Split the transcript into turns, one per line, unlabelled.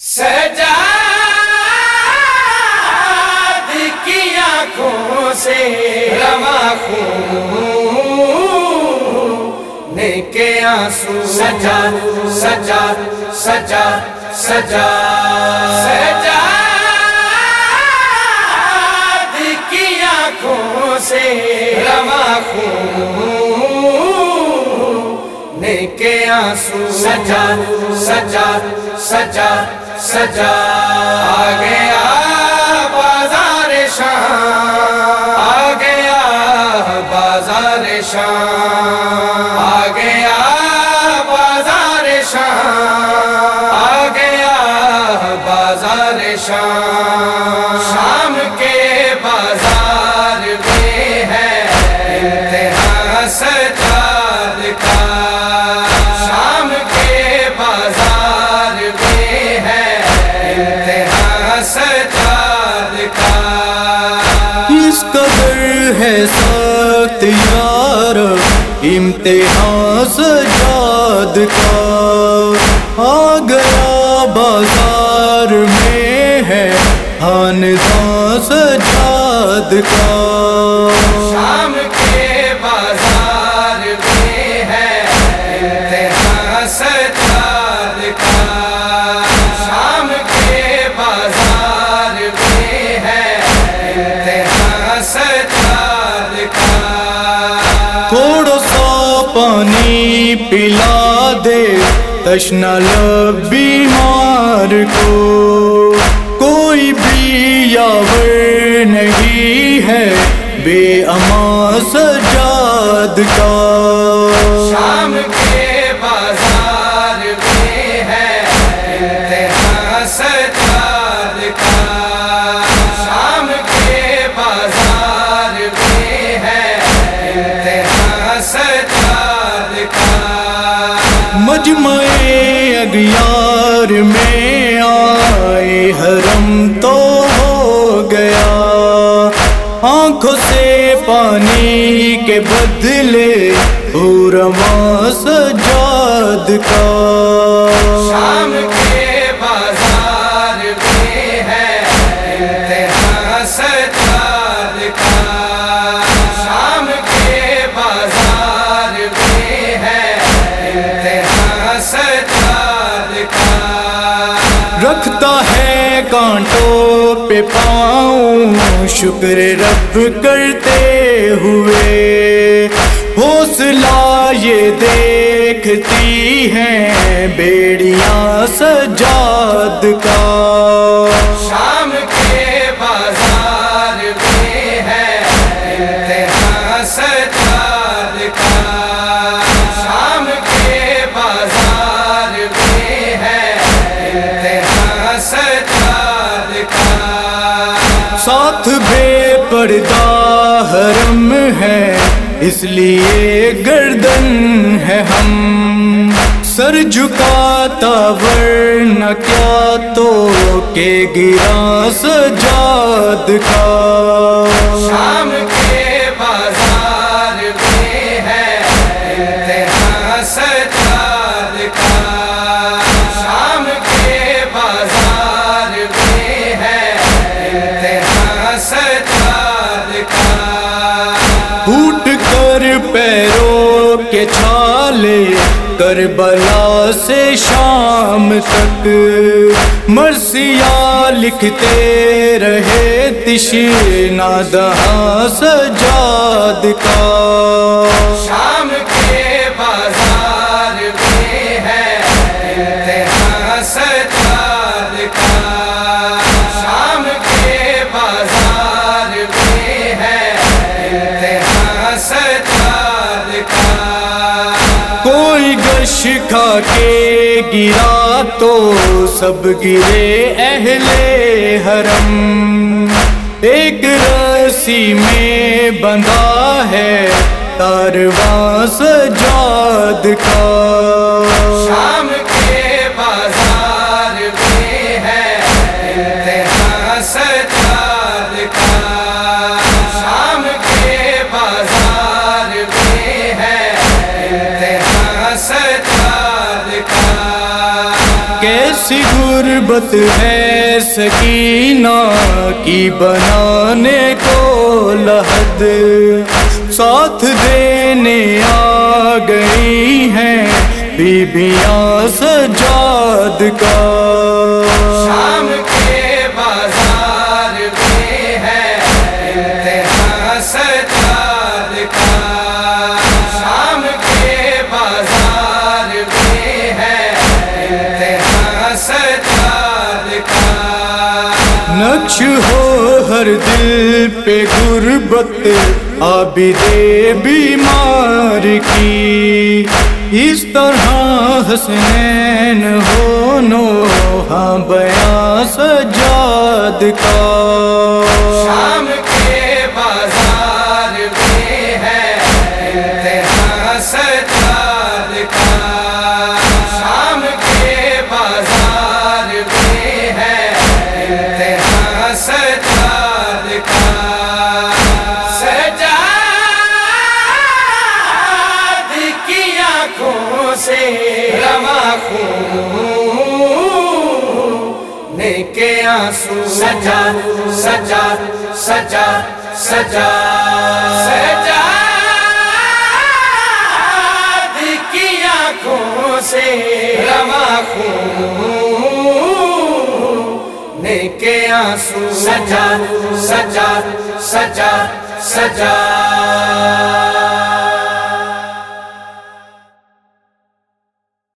سجاد کی آنکھوں سے رواں خون کے آنسو سجاد سجاد سجاد سجاد سجاد کی آنکھوں سے رواں خون کے آنسو سجاد سجاد سجاد سجاد آ گیا بازار شام، آ گیا بازار شام، آ گیا بازار شام، آ گیا بازار شام، شام کے بازار میں ہے امتحان سجاد کا، شام کے بازار میں ہے امتحان سجاد کا۔
اس قدر ہے سخت یار امتحان سجاد کا، آ گیا بازار میں ہے خاندان سجاد کا،
شام کے بازار میں ہے امتحان سجاد کا، شام کے بازار میں ہے امتحان سجاد کا۔
تھوڑا سا پانی پلا دے تشنہ لب بیمار کو، کوئی بھی یاور نہیں ہے بے امان سجاد کا،
شام کے بازار میں ہے امتحان سجاد کا، شام کے بازار میں ہے امتحان سجاد کا۔
مجمع اغیار میں آئے حرم تو ہو گیا، آنکھوں سے پانی کے بدلے رواں سجاد کا،
شام کے بازار میں ہے امتحان سجاد کا، شام کے بازار میں ہے امتحان سجاد کا۔
رکھتا ہے کانٹوں پہ پاؤں شکر رب کرتے ہوئے، حوصلہ یہ دیکھتی ہیں بیڑیاں سجاد کا،
شام کے بازار میں ہے امتحان سجاد کا، شام کے بازار میں ہے امتحان سجاد کا۔
ساتھ بے پردہ حرم ہے اس لیے گردن ہے ہم، سر جھکاتا ورنہ کیا تو کہ گرا سجاد کا،
شام کے بازار میں ہے امتحان سجاد کا، شام کے بازار میں ہے امتحان سجاد کا۔
پھوٹ کر پیروں کے چھالے کربلا سے شام تک، مرثیہ لکھتے رہے تشنہ دہاں سجاد کا،
شام کے بازار میں ہے امتحان سجاد کا، شام کے بازار میں ہے امتحان سجاد کا۔
کوئی گش کھا کے گرا تو سب گرے اہل حرم، ایک رسی میں بندھا ہے کارواں سجاد کا،
شام کے بازار میں ہے امتحان سجاد کا، شام کے بازار میں ہے امتحان سجاد کا۔
ایسی غربت ہے سکینہ کی بنانے کو لحد، ساتھ دینے آ گئی ہیں بیبیاں سجاد کا۔
شام کے بازار میں ہے امتحان سجاد کا، شام کے بازار میں ہے امتحان سجاد کا۔
نقش ہو ہر دل پہ غربت عابد بیمار کی، اس طرح حسنین ہو نوحہ بیاں سجاد کا۔
شام کے بازار میں ہے امتحان سجاد کا، شام کے بازار میں ہے امتحان سجاد کا۔ سجاد کی آنکھوں سے رواں خون کے آنسو، سجاد سجاد سجاد سجاد، سجاد کی آنکھوں سے رواں خون کے آنسو، سجاد سجاد سجاد سجاد۔